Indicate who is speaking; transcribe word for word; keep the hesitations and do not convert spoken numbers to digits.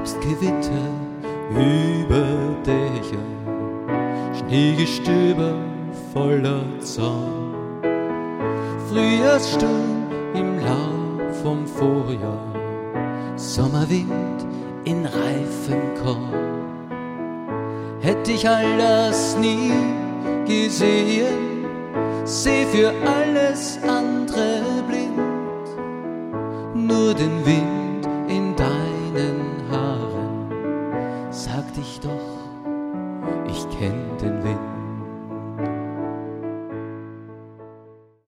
Speaker 1: Herbstgewitter über Dächer, Schneegestöber voller Zorn, Frühjahrssturm im Laub vom Vorjahr, Sommerwind in reifem Korn. Hätt ich all das nie gesehen, seh für alles andere blind, nur den Wind